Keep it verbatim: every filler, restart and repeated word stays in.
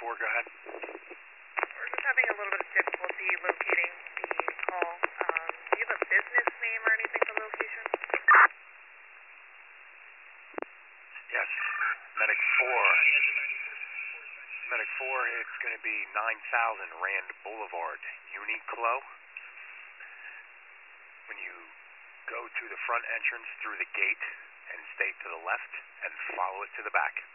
four, go ahead. We're just having a little bit of difficulty locating the call. Um, do you have a business name or anything for the location? Yes, Medic four. Medic four, it's going to be nine thousand Rand Boulevard, Uniqlo. When you go to the front entrance through the gate and stay to the left and follow it to the back.